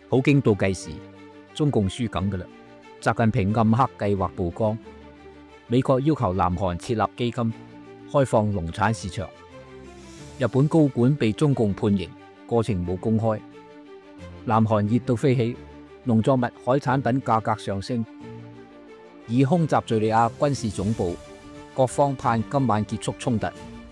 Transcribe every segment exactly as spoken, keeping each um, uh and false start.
普京倒計時，中共輸梗㗎啦。習近平暗黑計劃曝光，美國要求南韓設立基金，開放農產市場。日本高管被中共判刑，過程冇公開。南韓熱到飛起，農作物、海產品價格上升。以空襲敘利亞軍事總部，各方盼今晚結束衝突。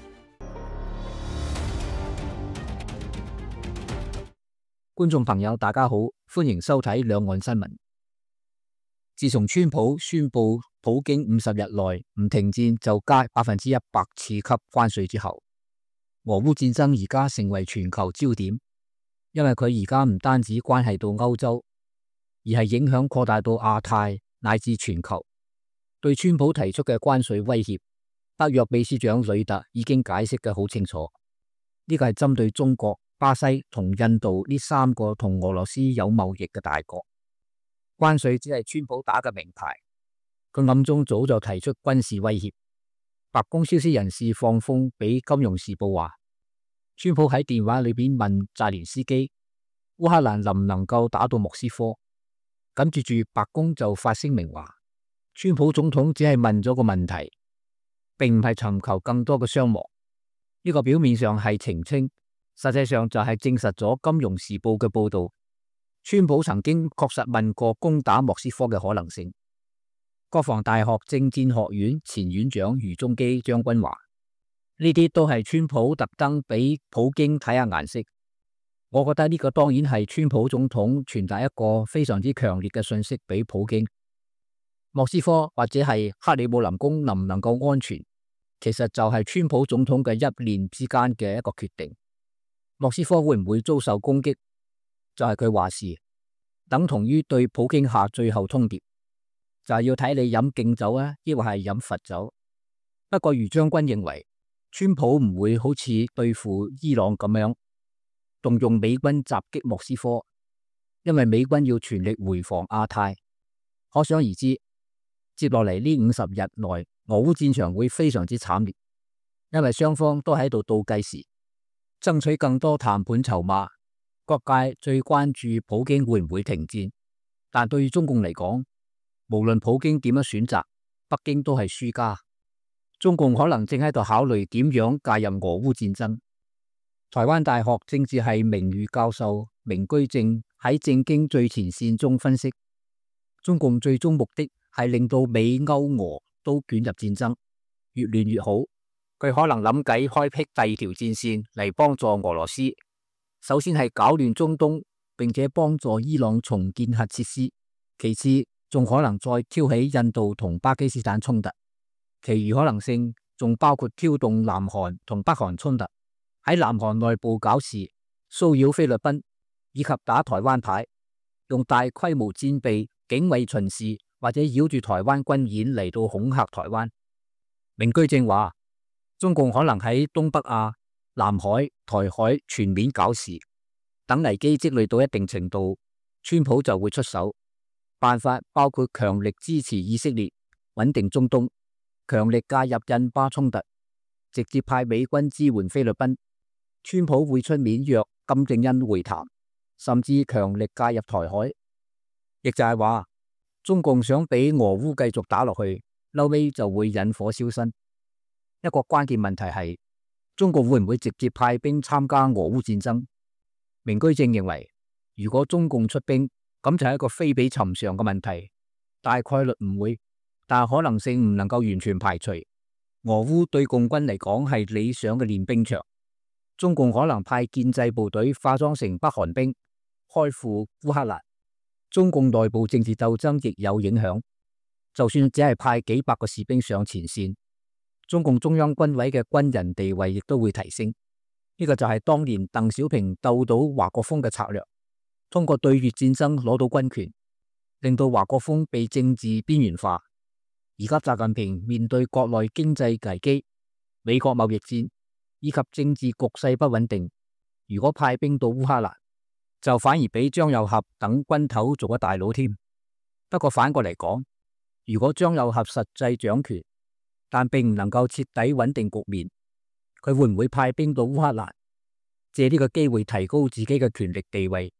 觀眾朋友，大家好，歡迎收睇兩岸新聞。自從川普宣布普京五十日內唔停戰就加百分之一百次級關稅之後，俄烏戰爭而家成為全球焦點，因為佢而家唔單止關係到歐洲，而係影響擴大到亞太乃至全球。對川普提出嘅關稅威脅，北約秘書長呂特已經解釋得好清楚，呢個係針對中國、巴西同印度呢三個同俄羅斯有貿易嘅大國。關稅只係川普打嘅名牌，佢暗中早就提出軍事威脅。白宮消息人士放風俾《金融時報》話，川普喺電話裏邊問澤連斯基，烏克蘭能唔能夠打到莫斯科？緊接住白宮就發聲明話，川普總統只係問咗個問題，並唔係尋求更多嘅傷亡。呢個表面上係澄清，實際上就係證實咗《金融時報》嘅報道，川普曾經確實問過攻打莫斯科嘅可能性。國防大學政戰學院前院長余宗基將軍話，呢啲都係川普特登俾普京睇下顏色。我覺得呢個當然係川普總統傳達一個非常之強烈嘅訊息俾普京。莫斯科或者係克里姆林宮能唔能夠安全，其實就係川普總統嘅一念之間嘅一個決定。莫斯科會唔會遭受攻擊，就係佢話事，等同於對普京下最後通牒，就係要睇你飲敬酒啊，抑或係飲罰酒。不過余將軍認為，川普唔會好似對付伊朗咁樣動用美軍襲擊莫斯科，因為美軍要全力回防亞太。可想而知，接落嚟呢五十日內，俄烏戰場會非常之慘烈，因為雙方都喺度倒計時，爭取更多談判籌碼。各界最關注普京會唔會停戰，但對於中共嚟講，無論普京點樣選擇，北京都係輸家。中共可能正喺度考慮點樣介入俄烏戰爭。台灣大學政治系名譽教授明居正喺政經最前線中分析，中共最終目的係令到美歐俄都捲入戰爭，越亂越好。佢可能諗計開闢第二條戰線嚟幫助俄羅斯。首先係搞亂中東，並且幫助伊朗重建核設施。其次，仲可能再挑起印度同巴基斯坦衝突。其餘可能性仲包括挑動南韓同北韓衝突，喺南韓內部搞事，騷擾菲律賓，以及打台灣牌，用大規模戰備、警衛巡視或者繞住台灣軍演嚟到恐嚇台灣。明居正話，中共可能喺東北亞、南海、台海全面搞事，等危機積累到一定程度，川普就會出手。辦法包括強力支持以色列，穩定中東，強力介入印巴衝突，直接派美軍支援菲律賓。川普會出面約金正恩會談，甚至強力介入台海。亦就係話，中共想俾俄烏繼續打落去，後尾就會引火燒身。一個關鍵問題係，中共會唔會直接派兵參加俄烏戰爭？明居正認為，如果中共出兵，咁就係一個非比尋常嘅問題，大概率唔會，但可能性唔能夠完全排除。俄烏對共軍嚟講係理想嘅練兵場，中共可能派建制部隊化妝成北韓兵，開赴烏克蘭。中共內部政治鬥爭亦有影響，就算只係派幾百個士兵上前線，中共中央軍委嘅軍人地位亦都會提升。呢個就係當年鄧小平鬥倒華國鋒嘅策略，通過對越戰爭攞到軍權，令到華國鋒被政治邊緣化。而家習近平面對國內經濟危機、美國貿易戰以及政治局勢不穩定，如果派兵到烏克蘭，就反而俾張又俠等軍頭做咗大佬添。不過反過嚟講，如果張又俠實際掌權，但並唔能夠徹底穩定局面，佢會唔會派兵到烏克蘭，借呢個機會提高自己嘅權力地位，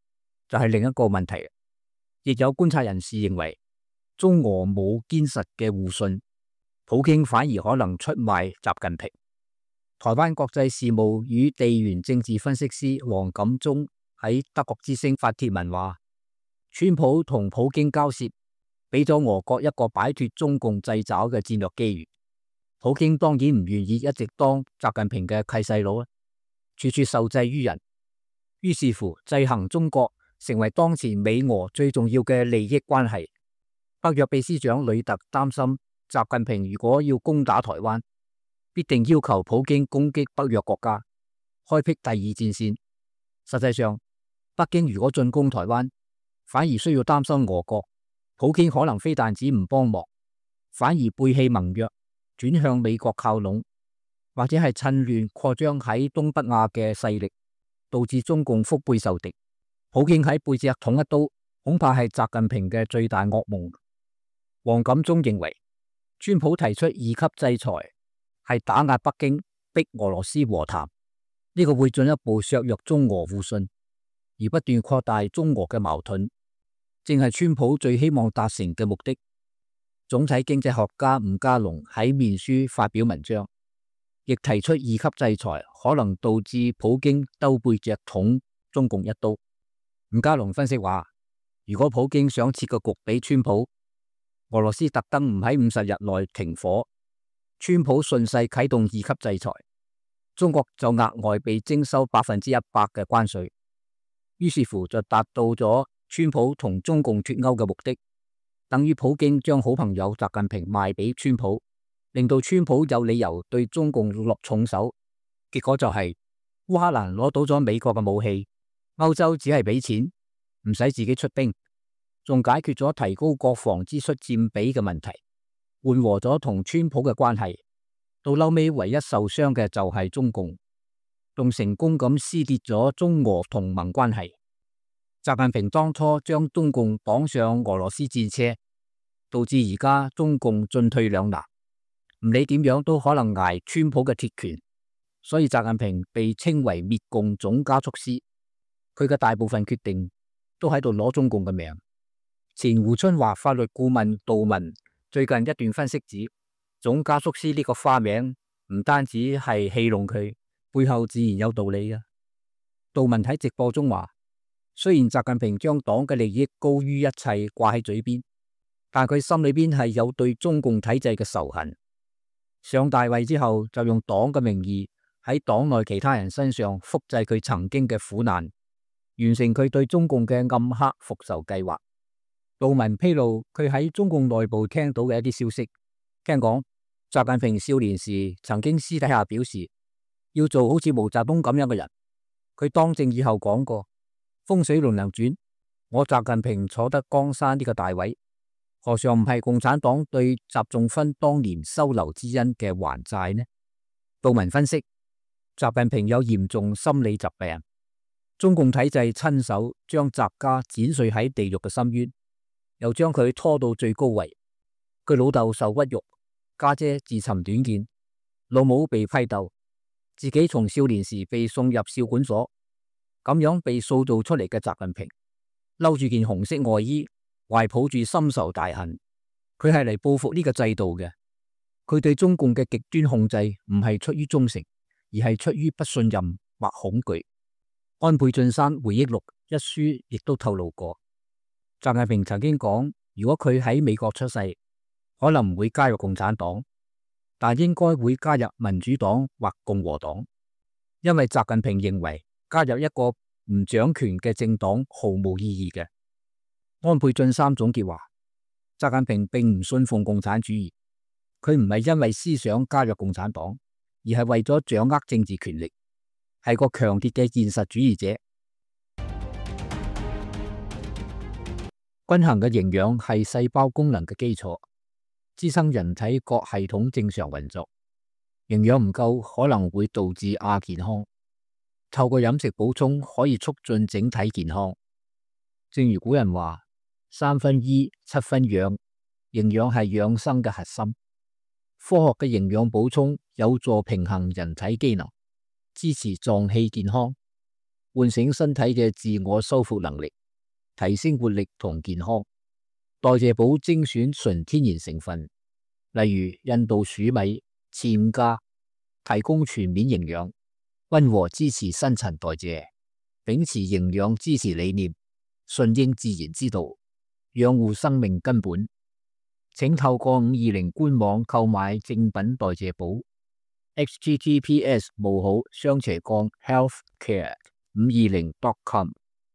就係另一個問題。亦有觀察人士認為，中俄冇堅實嘅互信，普京反而可能出賣習近平。台灣國際事務與地緣政治分析師黃錦忠喺德國之聲發帖文話，川普同普京交涉，俾咗俄國一個擺脫中共掣肘嘅戰略機遇。普京當然唔願意一直當習近平嘅契細佬，處處受制於人。於是乎，制衡中國成為當前美俄最重要嘅利益關係。北約秘書長呂特擔心，習近平如果要攻打台灣，必定要求普京攻擊北約國家，開闢第二戰線。實際上，北京如果進攻台灣，反而需要擔心俄國。普京可能非但止唔幫忙，反而背棄盟約，轉向美國靠攏，或者係趁亂擴張喺東北亞嘅勢力，導致中共腹背受敵。普京喺背脊捅一刀，恐怕係習近平嘅最大噩夢。黃錦忠認為，川普提出二級制裁係打壓北京，逼俄羅斯和談，呢個會進一步削弱中俄互信，而不斷擴大中俄嘅矛盾，正係川普最希望達成嘅目的。總體經濟學家吳家龍喺面書發表文章，亦提出二級制裁可能導致普京兜背脊捅中共一刀。吳家龍分析話，如果普京想設個局俾川普，俄羅斯特登唔喺五十日內停火，川普順勢啟動二級制裁，中國就額外被徵收百分之一百嘅關稅，於是乎就達到咗川普同中共脫鈎嘅目的。等於普京將好朋友習近平賣俾川普，令到川普有理由對中共落重手。結果就係烏克蘭攞到咗美國嘅武器，歐洲只係俾錢，唔使自己出兵，仲解決咗提高國防支出佔比嘅問題，緩和咗同川普嘅關係。到後尾唯一受傷嘅就係中共，仲成功咁撕裂咗中俄同盟關係。習近平當初將中共綁上俄羅斯戰車，導致而家中共進退兩難，唔理點樣都可能挨川普嘅鐵拳。所以習近平被稱為滅共總加速師，佢嘅大部分決定都喺度攞中共嘅命。前胡春華法律顧問杜文最近一段分析指，總加速師呢個花名唔單止係戲弄佢，背後自然有道理嘅。杜文喺直播中話，雖然習近平將黨嘅利益高於一切掛喺嘴邊，但佢心裏邊係有對中共體制嘅仇恨。上大位之後，就用黨嘅名義喺黨內其他人身上複製佢曾經嘅苦難，完成佢對中共嘅暗黑復仇計劃。杜文披露佢喺中共內部聽到嘅一啲消息，聽講習近平少年時曾經私底下表示要做好似毛澤東咁樣嘅人。佢當政以後講過，風水輪流轉，我習近平坐得江山呢個大位，何嘗唔係共產黨對習仲勳當年收留之恩嘅還債呢？杜文分析，習近平有嚴重心理疾病，中共體制親手將習家剪碎喺地獄嘅深淵，又將佢拖到最高位。佢老豆受屈辱，家姐自尋短見，老母被批鬥，自己從少年時被送入少管所，咁樣被塑造出嚟嘅習近平，褸住件紅色外衣，懷抱住深仇大恨。佢係嚟報復呢個制度嘅。佢對中共嘅極端控制唔係出於忠誠，而係出於不信任或恐懼。安倍晉三回憶錄一書亦都透露過，習近平曾經講，如果佢喺美國出世，可能唔會加入共產黨，但應該會加入民主黨或共和黨，因為習近平認為加入一個唔掌權嘅政黨毫無意義嘅。安倍晉三總結話，習近平並唔信奉共產主義，佢唔係因為思想加入共產黨，而係為咗掌握政治權力，係個強烈嘅現實主義者。均衡嘅營養係細胞功能嘅基礎，支撐人體各系統正常運作。營養唔夠可能會導致亞健康，透過飲食補充可以促進整體健康。正如古人話，三分醫，七分養，營養係養生嘅核心。科學嘅營養補充有助平衡人體機能，支持臟器健康，喚醒身體嘅自我修復能力， 提升活力同健康。代謝寶精選純天然成分，例如印度黍米、暹加，提供全面營養，溫和支持新陳代謝，秉持營養支持理念，順應自然之道，養護生命根本。請透過五二零官網購買正品代謝寶 ：h t t p s 冒號雙斜槓 healthcare 五二零 dot com。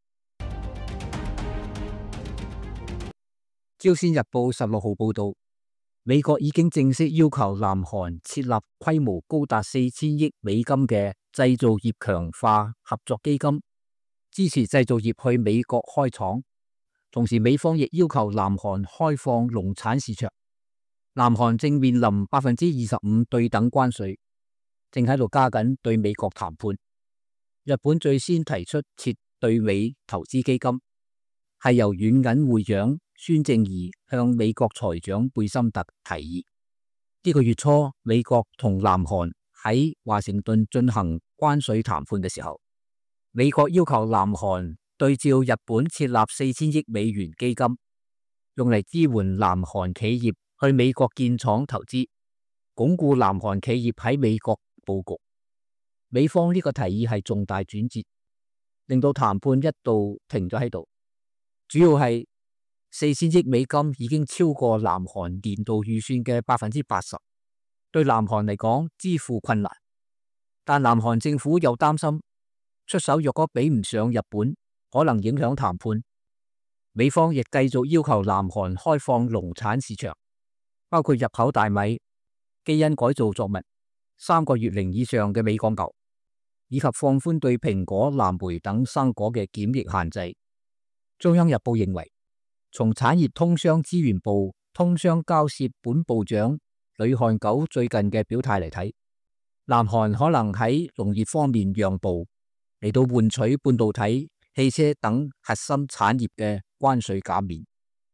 朝鮮日報十六號報道，美國已經正式要求南韓設立規模高達四千億美金嘅製造業強化合作基金，支持製造業去美國開廠。同時，美方亦要求南韓開放農產市場。南韓正面臨百分之二十五對等關稅，正喺度加緊對美國談判。日本最先提出設對美投資基金，係由軟銀會長孫正義向美國財長貝森特提議。呢、這個月初，美國同南韓喺華盛頓進行關稅談判嘅時候，美國要求南韓對照日本設立四千億美元基金，用嚟支援南韓企業去美國建廠投資，鞏固南韓企業喺美國佈局。美方呢個提議係重大轉折，令到談判一度停咗喺度。主要係四千億美金已經超過南韓年度預算嘅百分之八十，對南韓嚟講支付困難。但南韓政府又擔心出手若果比唔上日本，可能影響談判。美方亦繼續要求南韓開放農產市場，包括入口大米、基因改造作物、三個月齡以上嘅美國牛，以及放寬對蘋果、藍莓等生果嘅檢疫限制。中央日報認為，從產業通商資源部通商交涉本部長呂漢九最近嘅表態嚟睇，南韓可能喺農業方面讓步，嚟到換取半導體、汽車等核心產業嘅關稅減免。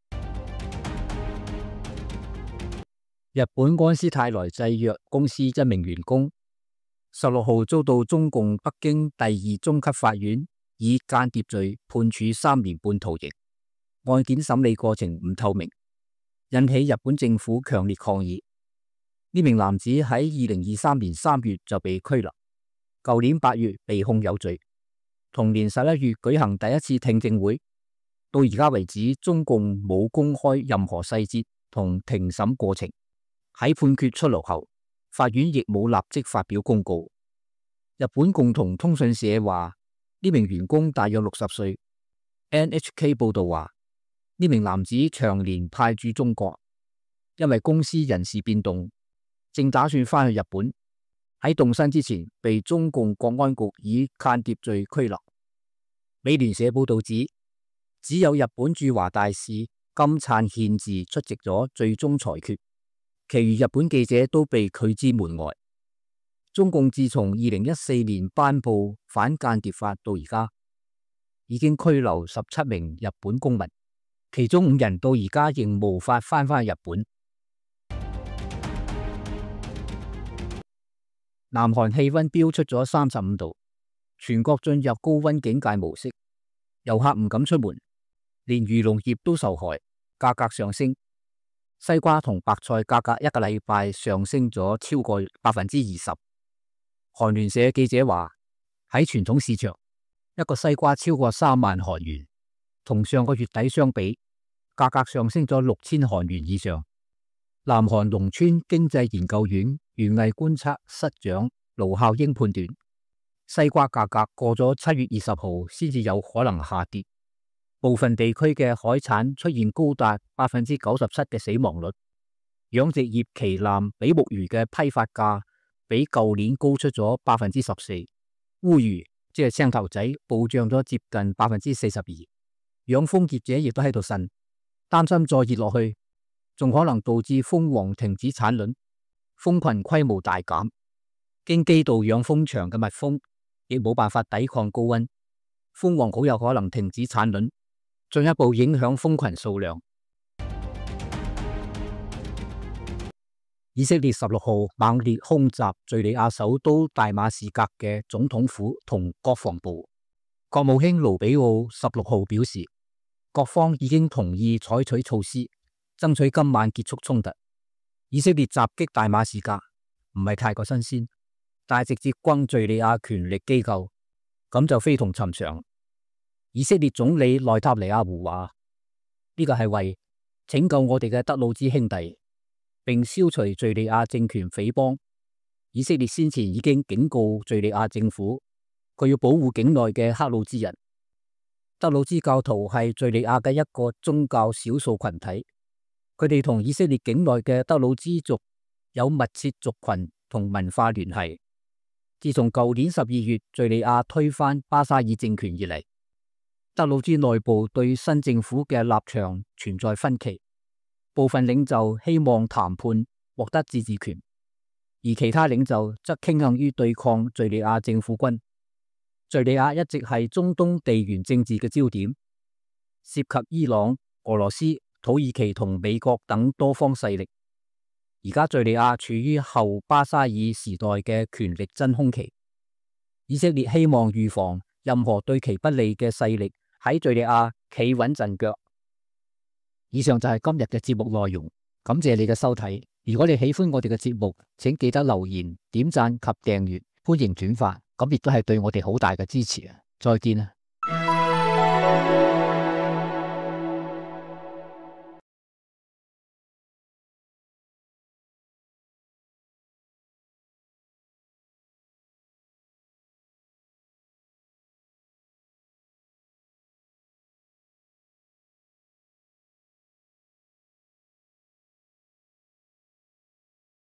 日本安斯泰來製藥公司一名員工十六號遭到中共北京第二中級法院以間諜罪判處三年半徒刑，案件審理過程唔透明，引起日本政府強烈抗議。呢名男子喺二零二三年三月就被拘留，舊年八月被控有罪。同年十一月舉行第一次聽證會，到而家為止，中共冇公開任何細節同庭審過程。喺判決出爐後，法院亦冇立即發表公告。日本共同通訊社話，呢名員工大約六十歲。N H K 報道話，呢名男子長年派駐中國，因為公司人事變動，正打算返去日本。喺動身之前，被中共國安局以間諜罪拘留。美聯社報道指，只有日本駐華大使金燦憲治出席咗最終裁決，其餘日本記者都被拒之門外。中共自從二零一四年頒布反間諜法到而家，已經拘留十七名日本公民，其中五人到而家仍無法返返日本。南韓氣溫飆出咗三十五度，全國進入高溫警戒模式，遊客唔敢出門，連漁農業都受害，價格上升。西瓜同白菜價格一個禮拜上升咗超過百分之二十。韓聯社記者話，喺傳統市場，一個西瓜超過三萬韓元，同上個月底相比，價格上升咗六千韓元以上。南韓農村經濟研究院園藝觀測室長盧孝英判斷，西瓜價格過咗七月二十號先至有可能下跌。部分地區嘅海產出現高達百分之九十七嘅死亡率。養殖業旗艦比目魚嘅批發價比舊年高出咗百分之十四，烏魚即係青頭仔暴漲咗接近百分之四十二。養蜂業者亦都喺度呻，擔心再熱落去，仲可能導致蜂王停止產卵，蜂群規模大減。經機道養蜂場嘅蜜蜂亦冇辦法抵抗高溫，蜂王好有可能停止產卵，進一步影響蜂群數量。以色列十六號猛烈空襲敘利亞首都大馬士革嘅總統府同國防部。國務卿盧比奧十六號表示， 各方已經同意採取措施，爭取今晚結束衝突。以色列襲擊大馬士革唔係太過新鮮，但係直接轟敘利亞權力機構，咁就非同尋常。以色列總理內塔尼亞胡話：呢個係為拯救我哋嘅德魯茲兄弟，並消除敘利亞政權匪幫。以色列先前已經警告敘利亞政府，佢要保護境內嘅克魯茲人。德魯茲教徒係敘利亞嘅一個宗教少數群體，佢哋同以色列境內嘅德魯茲族有密切族群同文化聯繫。自從舊年十二月敘利亞推翻巴沙爾政權以嚟，德魯茲內部對新政府嘅立場存在分歧，部分領袖希望談判獲得自治權，而其他領袖則傾向於對抗敘利亞政府軍。敘利亞一直係中東地緣政治嘅焦點，涉及伊朗、俄羅斯、土耳其同美國等多方勢力。而家敘利亞處於後巴沙爾時代嘅權力真空期，以色列希望預防任何對其不利嘅勢力喺敘利亞企穩陣腳。以上就係今日嘅節目內容，感謝你嘅收睇。如果你喜歡我哋嘅節目，請記得留言、點讚及訂閱，歡迎轉發，咁亦都係對我哋好大嘅支持啊！再見啊！